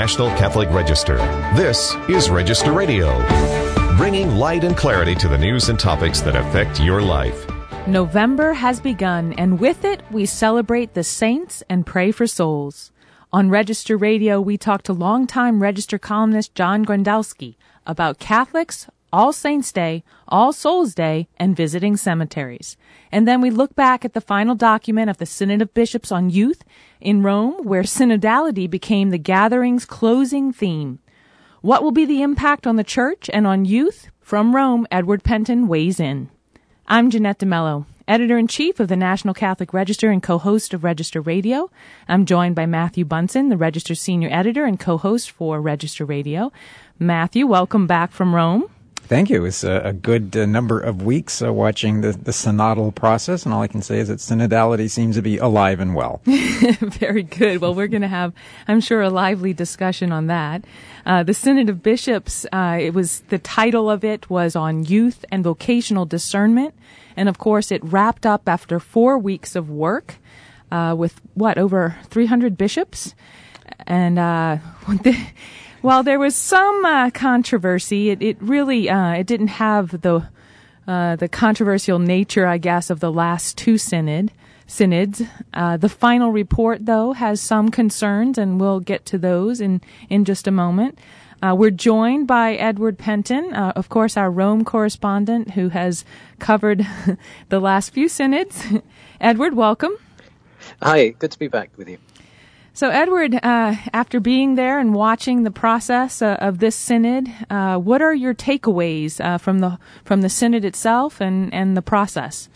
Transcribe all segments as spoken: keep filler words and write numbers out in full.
National Catholic Register. This is Register Radio, bringing light and clarity to the news and topics that affect your life. November has begun, and with it, we celebrate the saints and pray for souls. On Register Radio, we talk to longtime Register columnist John Grandelsky about Catholics, All Saints' Day, All Souls' Day, and visiting cemeteries. And then we look back at the final document of the Synod of Bishops on Youth in Rome, where synodality became the gathering's closing theme. What will be the impact on the Church and on youth? From Rome, Edward Penton weighs in. I'm Jeanette DeMello, Editor-in-Chief of the National Catholic Register and co-host of Register Radio. I'm joined by Matthew Bunson, the Register Senior Editor and co-host for Register Radio. Matthew, welcome back from Rome. Thank you. It was a, a good uh, number of weeks uh, watching the, the synodal process, and all I can say is that synodality seems to be alive and well. Very good. Well, we're going to have, I'm sure, a lively discussion on that. Uh, the Synod of Bishops, uh, it was the title of it was on youth and vocational discernment, and of course, it wrapped up after four weeks of work uh, with what over three hundred bishops, and uh, While there was some uh, controversy, it, it really uh, it didn't have the uh, the controversial nature, I guess, of the last two synod synods. Uh, the final report, though, has some concerns, and we'll get to those in, in just a moment. Uh, we're joined by Edward Penton, uh, of course, our Rome correspondent, who has covered the last few synods. Edward, welcome. Hi, good to be back with you. So, Edward, uh, after being there and watching the process uh, of this synod, uh, what are your takeaways uh, from the from the synod itself and, and the process?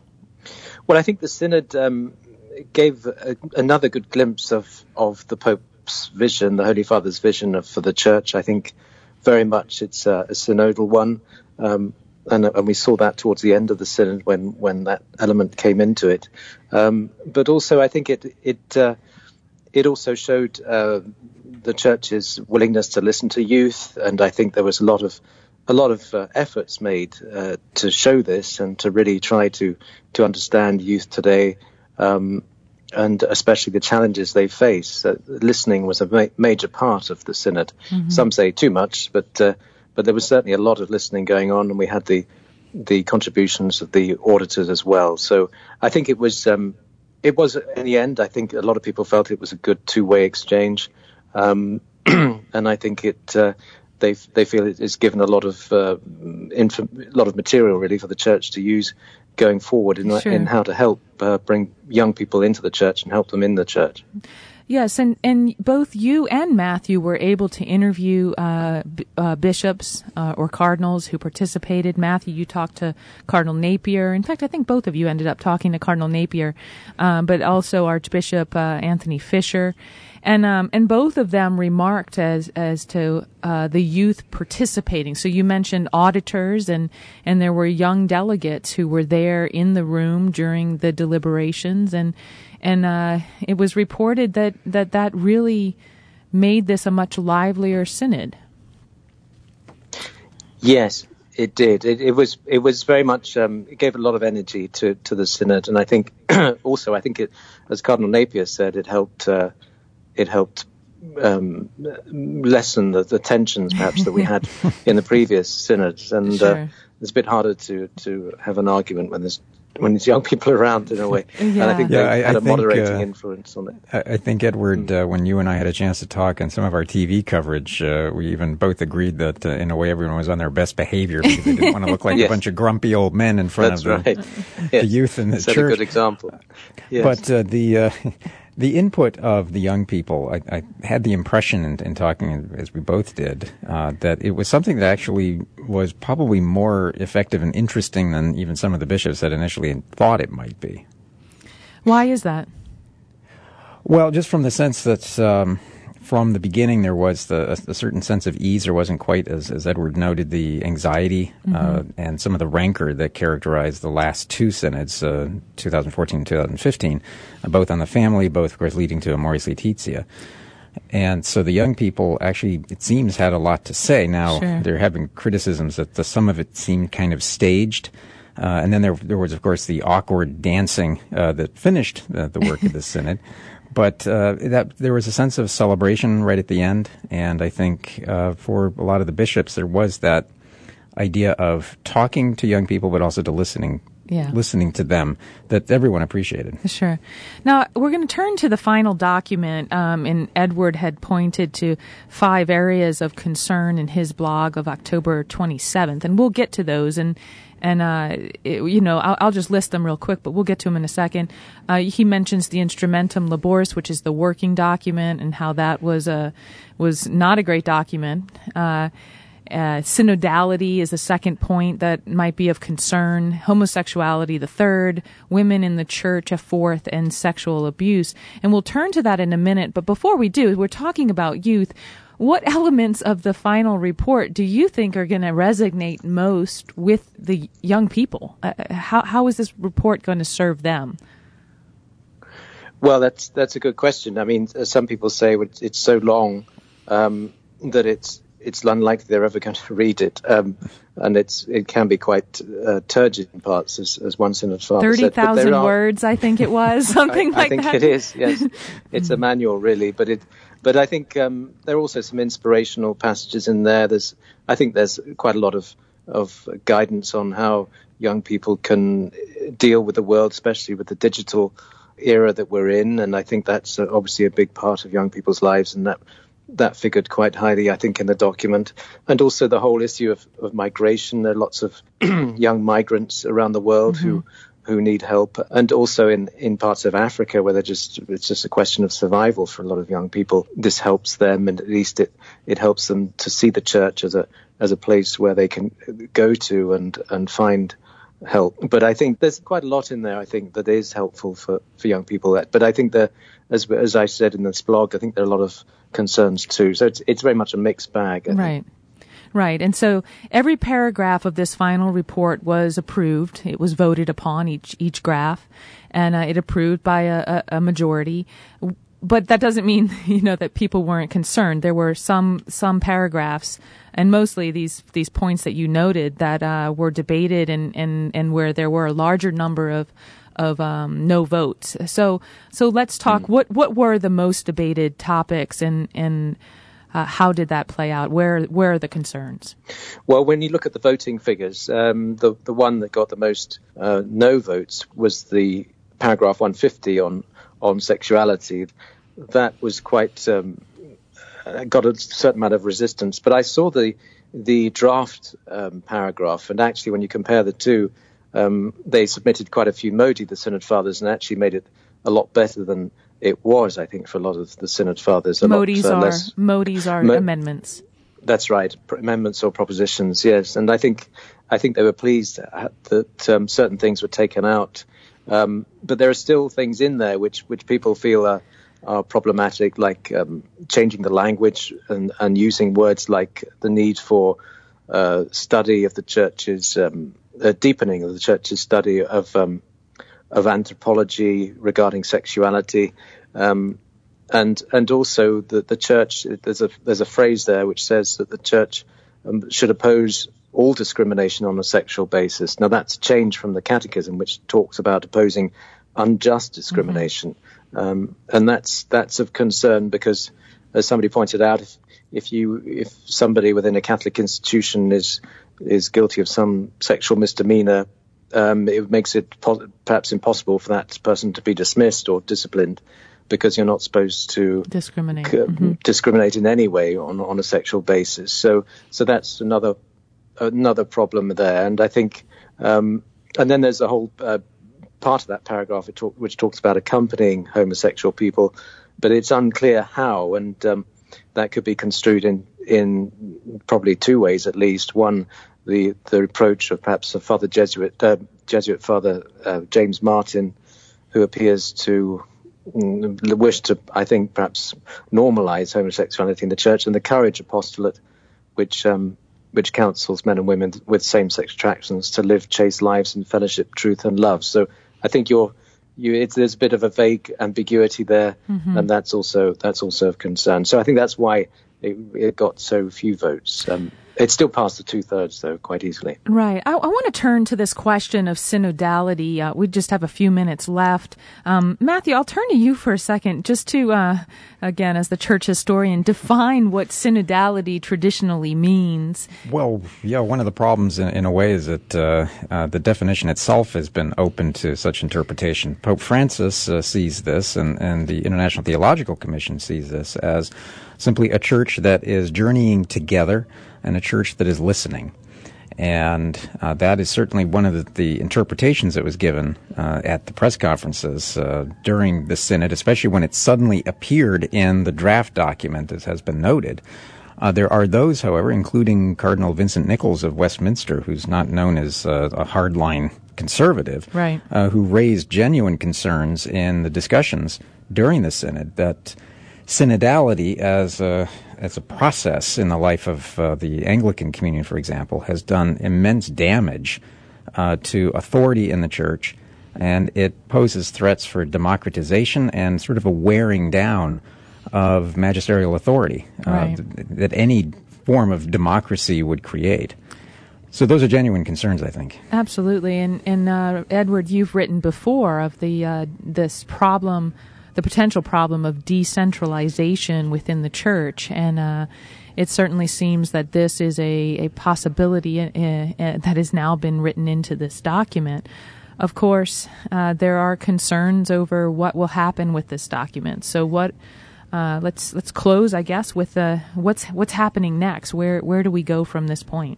Well, I think the synod um, gave a, another good glimpse of, of the Pope's vision, the Holy Father's vision of, for the Church. I think very much it's a, a synodal one, um, and, and we saw that towards the end of the synod when, when that element came into it. Um, but also, I think it it uh, It also showed uh, the Church's willingness to listen to youth, and I think there was a lot of a lot of uh, efforts made uh, to show this and to really try to to understand youth today, um, and especially the challenges they face. Uh, listening was a ma- major part of the synod. Mm-hmm. Some say too much, but uh, but there was certainly a lot of listening going on, and we had the the contributions of the auditors as well. So I think it was. Um, It was, in the end, I think a lot of people felt it was a good two-way exchange, um, and I think it uh, they they feel it has given a lot of uh, inf- a lot of material really for the Church to use going forward in, sure. in how to help uh, bring young people into the Church and help them in the Church. Yes, and, and both you and Matthew were able to interview uh, b- uh, bishops uh, or cardinals who participated. Matthew, you talked to Cardinal Napier. In fact, I think both of you ended up talking to Cardinal Napier, um, but also Archbishop uh, Anthony Fisher. And um, and both of them remarked as as to uh, the youth participating. So you mentioned auditors, and, and there were young delegates who were there in the room during the deliberations, and and uh, it was reported that, that that really made this a much livelier synod. Yes, it did. It, it was it was very much um, it gave a lot of energy to, to the synod, and I think also I think it, as Cardinal Napier said, it helped. Uh, It helped um, lessen the, the tensions, perhaps, that we had in the previous synods, and sure. uh, it's a bit harder to, to have an argument when there's when there's young people around, in a way. Yeah. And I think yeah, they I, had I a think, moderating uh, influence on it. I, I think, Edward, mm. uh, when you and I had a chance to talk, and some of our T V coverage, uh, we even both agreed that, uh, in a way, everyone was on their best behavior because they didn't want to look like yes. a bunch of grumpy old men in front That's of the, right. the yes. youth in the Set church. a good example. Yes. But uh, the uh, the input of the young people, I, I had the impression in, in talking, as we both did, uh, that it was something that actually was probably more effective and interesting than even some of the bishops had initially thought it might be. Why is that? Well, just from the sense that um, from the beginning there was the, a, a certain sense of ease. There wasn't quite, as, as Edward noted, the anxiety mm-hmm. uh, and some of the rancor that characterized the last two synods, uh, twenty fourteen and twenty fifteen, uh, both on the family, both, of course, leading to Amoris Laetitia. And so the young people actually, it seems, had a lot to say. Now, sure. there have been criticisms that the, some of it seemed kind of staged. Uh, and then there, there was, of course, the awkward dancing uh, that finished uh, the work of the synod. But uh, that there was a sense of celebration right at the end, and I think uh, for a lot of the bishops there was that idea of talking to young people, but also to listening, yeah. listening to them, that everyone appreciated. Sure. Now we're going to turn to the final document, um, and Edward had pointed to five areas of concern in his blog of October twenty-seventh, and we'll get to those. And And, uh, it, you know, I'll, I'll just list them real quick, but we'll get to them in a second. Uh, he mentions the Instrumentum Laboris, which is the working document, and how that was a, was not a great document. Uh, uh, synodality is the second point that might be of concern. Homosexuality, the third. Women in the church, a fourth. And sexual abuse. And we'll turn to that in a minute. But before we do, we're talking about youth. What elements of the final report do you think are going to resonate most with the young people? Uh, how how is this report going to serve them? Well, that's that's a good question. I mean, some people say it's so long um, that it's it's unlikely they're ever going to read it, um, and it's it can be quite uh, turgid in parts, as, as one synod father Thirty said. Thirty thousand words, I think it was something I, like I think that. it is. Yes, it's a manual, really, but it. But I think um, there are also some inspirational passages in there. There's, I think, there's quite a lot of of guidance on how young people can deal with the world, especially with the digital era that we're in. And I think that's uh, obviously a big part of young people's lives, and that that figured quite highly, I think, in the document. And also the whole issue of, of migration. There are lots of young migrants around the world mm-hmm. who. who need help, and also in, in parts of Africa where they're just it's just a question of survival for a lot of young people. This helps them, and at least it, it helps them to see the church as a as a place where they can go to and, and find help. But I think there's quite a lot in there, I think, that is helpful for, for young people. But I think that, as as I said in this blog, I think there are a lot of concerns too. So it's it's very much a mixed bag, I right. think. Right. And so every paragraph of this final report was approved. It was voted upon, each each graph, and uh, it approved by a, a majority. But that doesn't mean, you know, that people weren't concerned. There were some some paragraphs, and mostly these these points that you noted, that uh, were debated and, and, and where there were a larger number of of um, no votes. So so let's talk. Mm. What what were the most debated topics, and and Uh, how did that play out? Where where are the concerns? Well, when you look at the voting figures, um, the the one that got the most uh, no votes was the paragraph one fifty on on sexuality. That was quite um, got a certain amount of resistance. But I saw the the draft um, paragraph, and actually, when you compare the two, um, they submitted quite a few modi, the Synod Fathers, and actually made it a lot better than it was, I think, for a lot of the Synod Fathers. A Modis lot, uh, are less, Modis are mo- amendments. That's right, amendments or propositions. Yes, and I think I think they were pleased that um, certain things were taken out, um, but there are still things in there which which people feel are, are problematic, like um, changing the language and, and using words like the need for uh, study of the church's um, uh, deepening of the church's study of. Um, of anthropology regarding sexuality, um, and and also the the church. There's a there's a phrase there which says that the church um, should oppose all discrimination on a sexual basis. Now that's a change from the Catechism, which talks about opposing unjust discrimination, mm-hmm. um, and that's that's of concern because, as somebody pointed out, if if you if somebody within a Catholic institution is is guilty of some sexual misdemeanor, Um, it makes it po- perhaps impossible for that person to be dismissed or disciplined, because you're not supposed to discriminate c- mm-hmm. discriminate in any way on on a sexual basis. So so that's another another problem there. And I think, um, and then there's a whole uh, part of that paragraph it talk, which talks about accompanying homosexual people, but it's unclear how, and um, that could be construed in in probably two ways at least. One, the the approach of perhaps a Father Jesuit uh, Jesuit Father uh, James Martin, who appears to mm, wish to, I think, perhaps normalize homosexuality in the Church, and the Courage Apostolate, which um, which counsels men and women with same-sex attractions to live chaste lives in fellowship, truth, and love. So I think you're you it's, there's a bit of a vague ambiguity there, mm-hmm. and that's also that's also of concern. So I think that's why it, it got so few votes. Um, It's still past the two-thirds, though, quite easily. Right. I, I want to turn to this question of synodality. Uh, we just have a few minutes left. Um, Matthew, I'll turn to you for a second just to, uh, again, as the church historian, define what synodality traditionally means. Well, yeah, one of the problems in, in a way is that uh, uh, the definition itself has been open to such interpretation. Pope Francis uh, sees this, and, and the International Theological Commission sees this as simply a church that is journeying together and a church that is listening. And uh, that is certainly one of the, the interpretations that was given uh, at the press conferences uh, during the synod, especially when it suddenly appeared in the draft document, as has been noted. Uh, there are those, however, including Cardinal Vincent Nichols of Westminster, who's not known as uh, a hardline conservative, right. uh, who raised genuine concerns in the discussions during the synod that synodality as a as a process in the life of uh, the Anglican Communion, for example, has done immense damage uh, to authority in the church, and it poses threats for democratization and sort of a wearing down of magisterial authority right. uh, th- that any form of democracy would create. So those are genuine concerns, I think. Absolutely. And, and uh, Edward, you've written before of the uh, this problem, the potential problem of decentralization within the church, and uh, it certainly seems that this is a, a possibility uh, uh, that has now been written into this document. Of course, uh, there are concerns over what will happen with this document. So, what? Uh, let's let's close, I guess, with uh, what's what's happening next. Where where do we go from this point?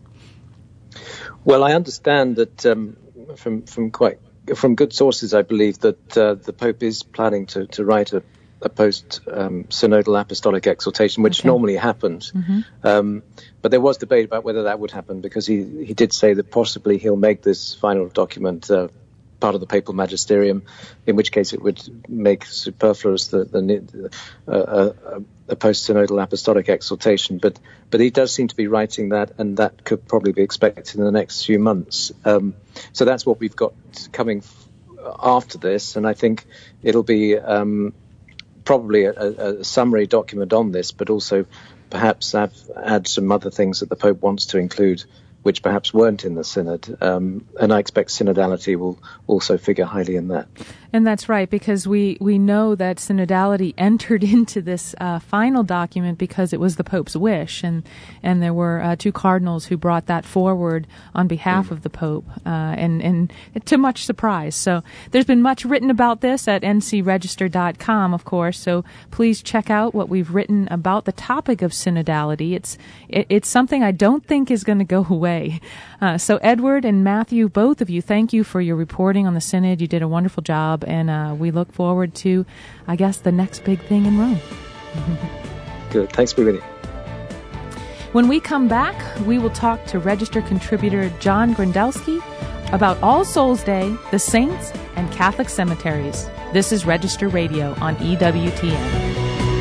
Well, I understand that um, from from quite. From good sources, I believe that uh, the Pope is planning to, to write a, a post-synodal um, apostolic exhortation, which okay. normally happens. Mm-hmm. Um, but there was debate about whether that would happen, because he, he did say that possibly he'll make this final document uh, part of the papal magisterium, in which case it would make superfluous the, the uh, uh, a post-synodal apostolic exhortation. But but he does seem to be writing that, and that could probably be expected in the next few months. Um, so that's what we've got coming f- after this, and I think it'll be um, probably a, a summary document on this, but also perhaps have, add some other things that the Pope wants to include, which perhaps weren't in the synod. Um, and I expect synodality will also figure highly in that. And that's right, because we, we know that synodality entered into this uh, final document because it was the Pope's wish, and, and there were uh, two cardinals who brought that forward on behalf mm. of the Pope, uh, and, and to much surprise. So there's been much written about this at N C register dot com, of course, so please check out what we've written about the topic of synodality. It's, it, it's something I don't think is going to go away. Uh, so Edward and Matthew, both of you, thank you for your reporting on the synod. You did a wonderful job, and uh, we look forward to, I guess, the next big thing in Rome. Good. Thanks for being here. When we come back, we will talk to Register contributor John Grondelski about All Souls Day, the saints, and Catholic cemeteries. This is Register Radio on E W T N.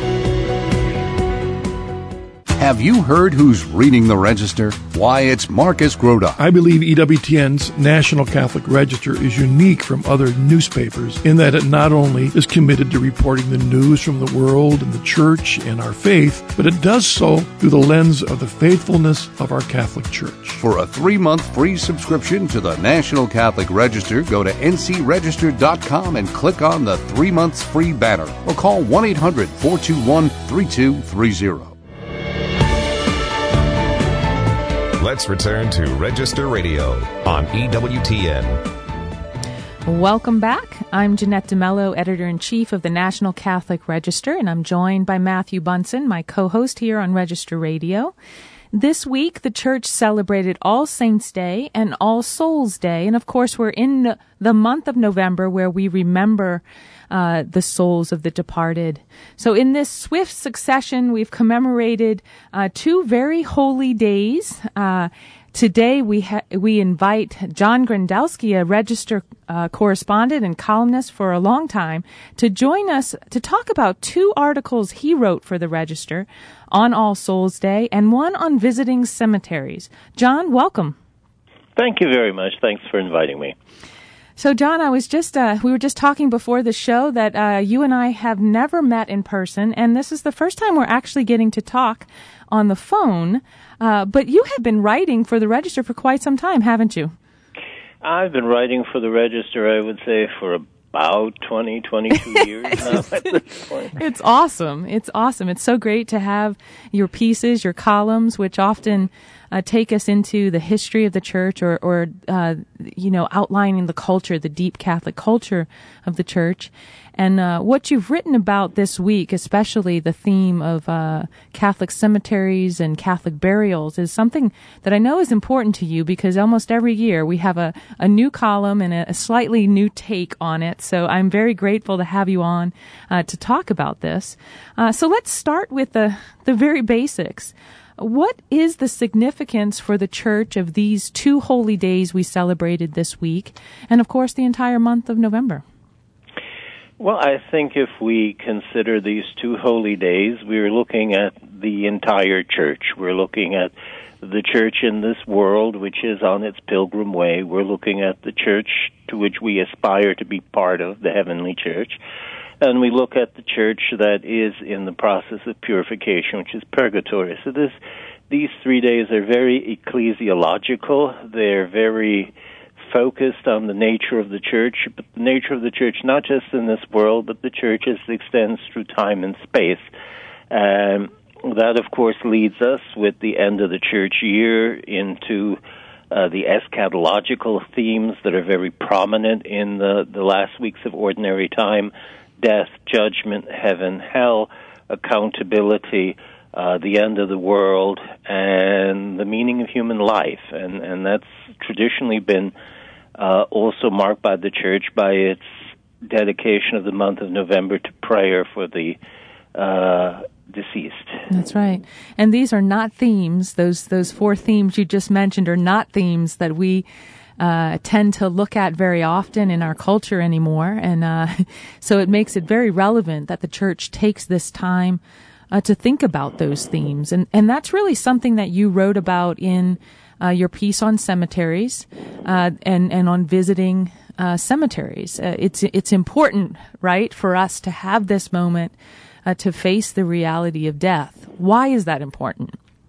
Have you heard who's reading the Register? Why, it's Marcus Groda. I believe E W T N's National Catholic Register is unique from other newspapers in that it not only is committed to reporting the news from the world and the church and our faith, but it does so through the lens of the faithfulness of our Catholic Church. For a three-month free subscription to the National Catholic Register, go to N C register dot com and click on the three months free banner, or call one eight hundred four two one three two three zero. Let's return to Register Radio on E W T N. Welcome back. I'm Jeanette DeMello, Editor-in-Chief of the National Catholic Register, and I'm joined by Matthew Bunson, my co-host here on Register Radio. This week, the Church celebrated All Saints' Day and All Souls' Day, and of course, we're in the month of November where we remember uh, the souls of the departed. So in this swift succession, we've commemorated uh, two very holy days. Uh, Today, we ha- we invite John Grondelski, a Register uh, correspondent and columnist for a long time, to join us to talk about two articles he wrote for the Register on All Souls Day and one on visiting cemeteries. John, welcome. Thank you very much. Thanks for inviting me. So, John, I was just, uh, we were just talking before the show that uh, you and I have never met in person, and this is the first time we're actually getting to talk on the phone. Uh, but you have been writing for the Register for quite some time, haven't you? I've been writing for the Register, I would say, for about twenty, twenty-two years now at this point. It's awesome. It's awesome. It's so great to have your pieces, your columns, which often Uh, take us into the history of the church or, or uh, you know, outlining the culture, the deep Catholic culture of the church. And uh, what you've written about this week, especially the theme of uh, Catholic cemeteries and Catholic burials, is something that I know is important to you because almost every year we have a, a new column and a, a slightly new take on it. So I'm very grateful to have you on uh, to talk about this. Uh, so let's start with the, the very basics. What is the significance for the Church of these two holy days we celebrated this week, and of course the entire month of November? Well, I think if we consider these two holy days, we're looking at the entire church. We're looking at the church in this world, which is on its pilgrim way. We're looking at the church to which we aspire to be part of, the heavenly church. And we look at the church that is in the process of purification, which is purgatory. So this, these three days are very ecclesiological. They're very focused on the nature of the church, but the nature of the church not just in this world, but the church as it extends through time and space. Um, that, of course, leads us with the end of the church year into uh, the eschatological themes that are very prominent in the, the last weeks of ordinary time. Death, judgment, heaven, hell, accountability, uh, the end of the world, and the meaning of human life. And, and that's traditionally been uh, also marked by the Church by its dedication of the month of November to prayer for the uh, deceased. That's right. And these are not themes. Those, those four themes you just mentioned are not themes that we Uh, tend to look at very often in our culture anymore. And uh, so it makes it very relevant that the church takes this time uh, to think about those themes. And, and that's really something that you wrote about in uh, your piece on cemeteries uh, and, and on visiting uh, cemeteries. Uh, it's, it's important, right, for us to have this moment uh, to face the reality of death. Why is that important?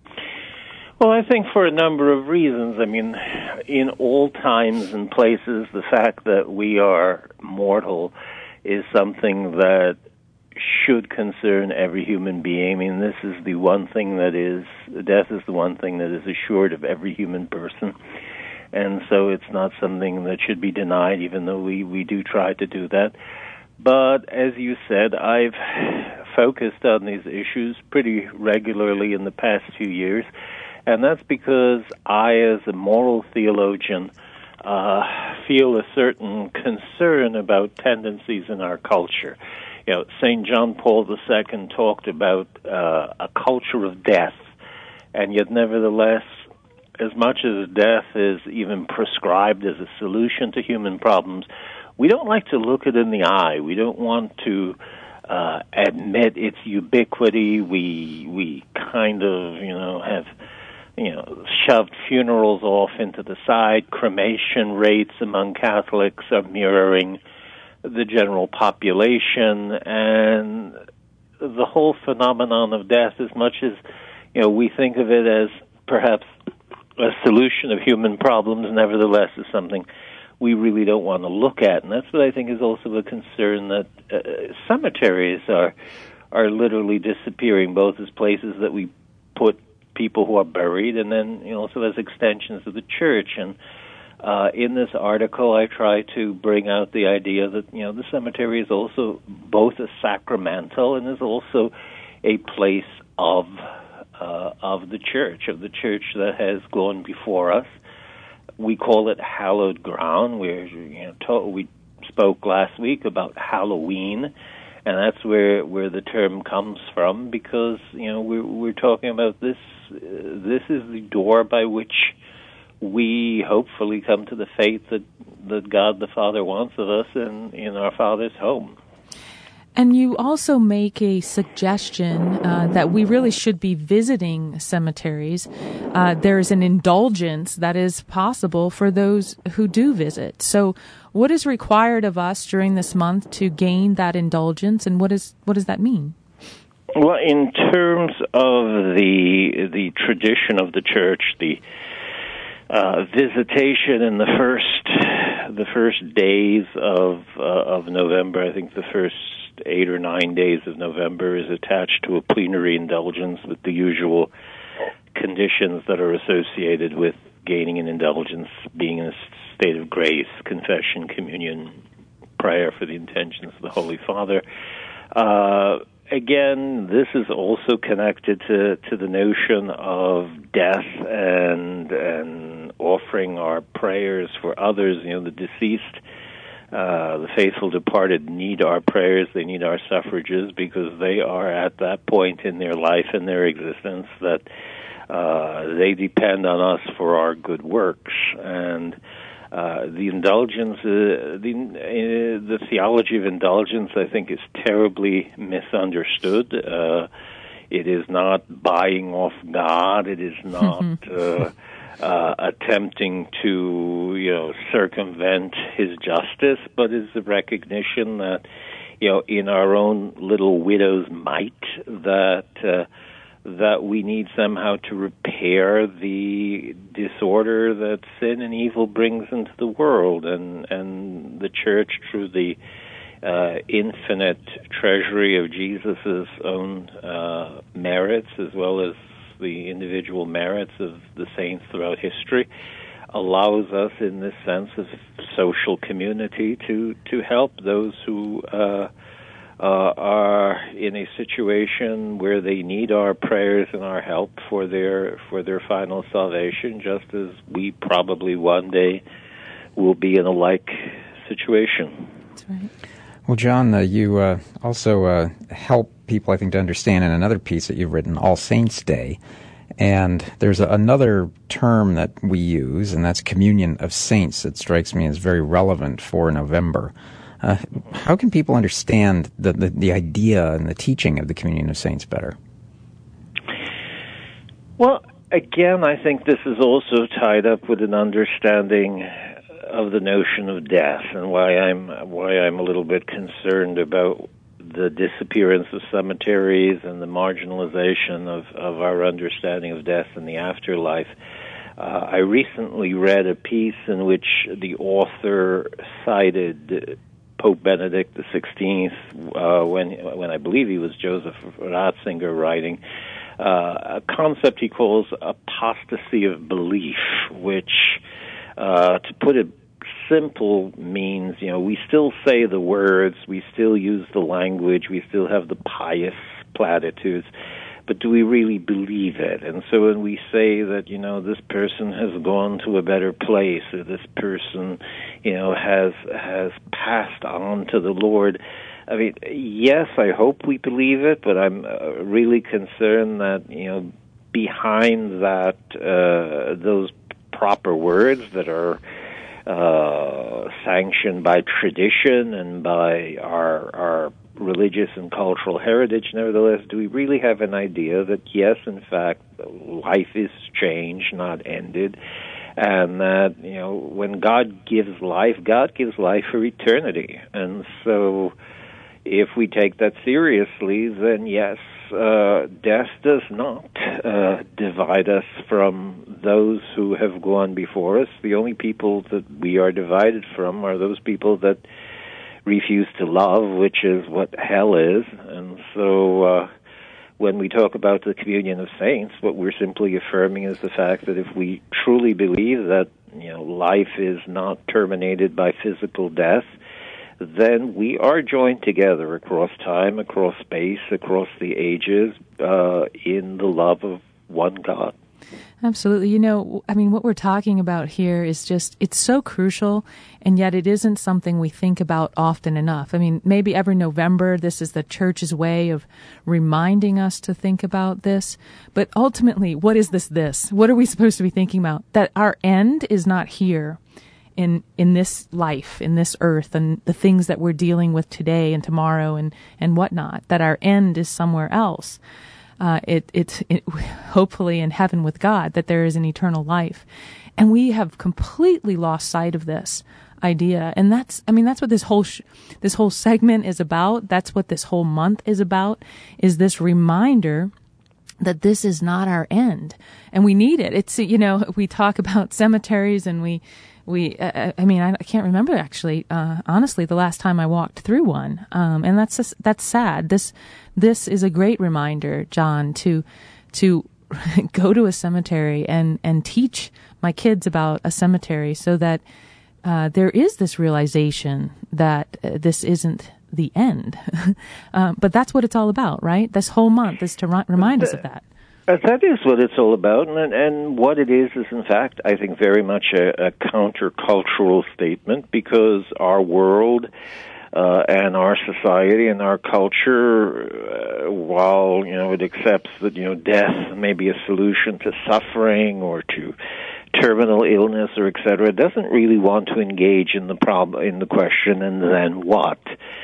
Well, I think for a number of reasons. I mean, in all times and places, the fact that we are mortal is something that should concern every human being. I mean, this is the one thing that is, death is the one thing that is assured of every human person. And so it's not something that should be denied, even though we, we do try to do that. But as you said, I've focused on these issues pretty regularly in the past few years. And that's because I, as a moral theologian, uh, feel a certain concern about tendencies in our culture. You know, Saint John Paul the Second talked about uh, a culture of death, and yet nevertheless, as much as death is even prescribed as a solution to human problems, we don't like to look it in the eye. We don't want to uh, admit its ubiquity. We we kind of, you know, have you know, shoved funerals off into the side. Cremation rates among Catholics are mirroring the general population, and the whole phenomenon of death, as much as, you know, we think of it as perhaps a solution of human problems, nevertheless is something we really don't want to look at. And that's what I think is also a concern, that uh, cemeteries are are literally disappearing, both as places that we put people who are buried, and then, you know, also as extensions of the church. And uh, in this article, I try to bring out the idea that, you know, the cemetery is also both a sacramental and is also a place of uh, of the church, of the church that has gone before us. We call it hallowed ground. We're, you know, to- we spoke last week about Halloween. And that's where where the term comes from, because, you know, we're we're talking about this. Uh, this is the door by which we hopefully come to the faith that that God the Father wants of us in in our Father's home. And you also make a suggestion uh, that we really should be visiting cemeteries. Uh, there's an indulgence that is possible for those who do visit. So what is required of us during this month to gain that indulgence, and what is what does that mean? Well, in terms of the the tradition of the church, the uh, visitation in the first the first days of uh, of November, I think the first eight or nine days of November is attached to a plenary indulgence with the usual conditions that are associated with gaining an indulgence, being in a state of grace, confession, communion, prayer for the intentions of the Holy Father. Uh, again, this is also connected to, to the notion of death and and offering our prayers for others. You know, the deceased, uh, the faithful departed need our prayers, they need our suffrages, because they are at that point in their life and their existence that uh, they depend on us for our good works. And Uh, the indulgence, uh, the uh, the theology of indulgence, I think, is terribly misunderstood. Uh, it is not buying off God. It is not uh, uh, attempting to, you know, circumvent His justice, but is the recognition that, you know, in our own little widow's mite, that uh, that we need somehow to repair the disorder that sin and evil brings into the world, and and the church, through the uh, infinite treasury of Jesus's own uh, merits, as well as the individual merits of the saints throughout history, allows us, in this sense of social community, to to help those who Uh, Uh, are in a situation where they need our prayers and our help for their for their final salvation, just as we probably one day will be in a like situation. That's right. Well, John, uh, you uh, also uh, help people, I think, to understand in another piece that you've written, All Saints' Day. And there's a, another term that we use, and that's communion of saints, that strikes me as very relevant for November. Uh, how can people understand the, the, the idea and the teaching of the communion of saints better? Well, again, I think this is also tied up with an understanding of the notion of death, and why I'm why I'm a little bit concerned about the disappearance of cemeteries and the marginalization of, of our understanding of death and the afterlife. Uh, I recently read a piece in which the author cited Pope Benedict the sixteenth, uh, when when I believe he was Joseph Ratzinger writing, uh, a concept he calls apostasy of belief, which, uh, to put it simple, means, you know, we still say the words, we still use the language, we still have the pious platitudes, but do we really believe it? And so when we say that, you know, this person has gone to a better place, or this person, you know, has has passed on to the Lord, I mean, yes, I hope we believe it, but I'm uh, really concerned that, you know, behind that, uh, those proper words that are uh, sanctioned by tradition and by our our religious and cultural heritage, nevertheless, do we really have an idea that, yes, in fact, life is changed, not ended, and that, you know, when God gives life, God gives life for eternity. And so if we take that seriously, then yes, uh, death does not uh, divide us from those who have gone before us. The only people that we are divided from are those people that refuse to love, which is what hell is. And so uh, when we talk about the communion of saints, what we're simply affirming is the fact that if we truly believe that, you know, life is not terminated by physical death, then we are joined together across time, across space, across the ages, uh, in the love of one God. Absolutely. You know, I mean, what we're talking about here is just, it's so crucial, and yet it isn't something we think about often enough. I mean, maybe every November, this is the church's way of reminding us to think about this. But ultimately, what is this this? What are we supposed to be thinking about? That our end is not here. in in this life, in this earth, and the things that we're dealing with today and tomorrow and, and whatnot, that our end is somewhere else. Uh, it, it, it, hopefully in heaven with God, that there is an eternal life. And we have completely lost sight of this idea. And that's, I mean, that's what this whole, sh- this whole segment is about. That's what this whole month is about, is this reminder that this is not our end. And we need it. It's, you know, we talk about cemeteries and we, we, uh, I mean, I, I can't remember actually, uh, honestly, the last time I walked through one. Um, and that's, just, that's sad. This, this is a great reminder, John, to, to go to a cemetery and, and teach my kids about a cemetery so that, uh, there is this realization that uh, this isn't the end. um, but that's what it's all about, right? This whole month is to ri- remind us of that. Uh, that is what it's all about, and, and what it is is, in fact, I think very much a, a countercultural statement, because our world uh, and our society and our culture, uh, while, you know, it accepts that, you know, death may be a solution to suffering or to terminal illness or et cetera, doesn't really want to engage in the prob- in the question, and then what?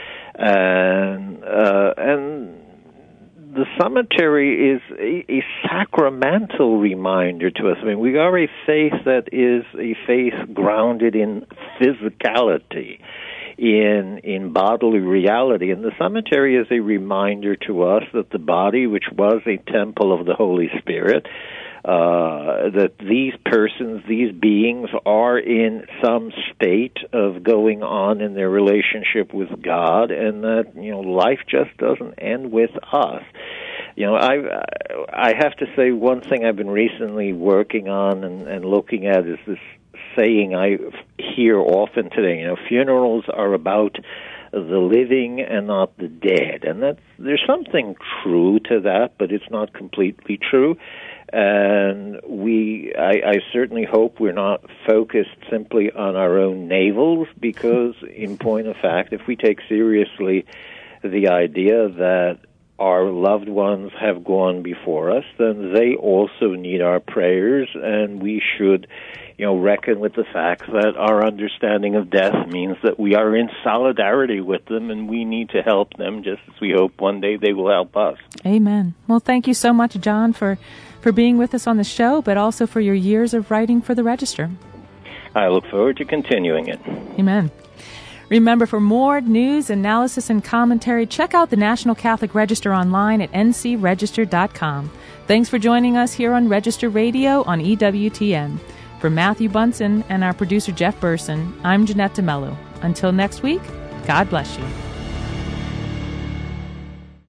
And uh, and the cemetery is a, a sacramental reminder to us. I mean, we are a faith that is a faith grounded in physicality, in in bodily reality. And the cemetery is a reminder to us that the body, which was a temple of the Holy Spirit, uh, that these persons, these beings, are in some state of going on in their relationship with God, and that, you know, life just doesn't end with us. You know, I I have to say, one thing I've been recently working on and, and looking at is this saying I hear often today. You know, funerals are about the living and not the dead, and that's, there's something true to that, but it's not completely true. And we, I, I certainly hope we're not focused simply on our own navels, because, in point of fact, if we take seriously the idea that our loved ones have gone before us, then they also need our prayers, and we should, you know, reckon with the fact that our understanding of death means that we are in solidarity with them, and we need to help them just as we hope one day they will help us. Amen. Well, thank you so much, John, for, for being with us on the show, but also for your years of writing for the Register. I look forward to continuing it. Amen. Remember, for more news, analysis, and commentary, check out the National Catholic Register online at n c register dot com. Thanks for joining us here on Register Radio on E W T N. For Matthew Bunson and our producer Jeff Burson, I'm Jeanette DeMello. Until next week, God bless you.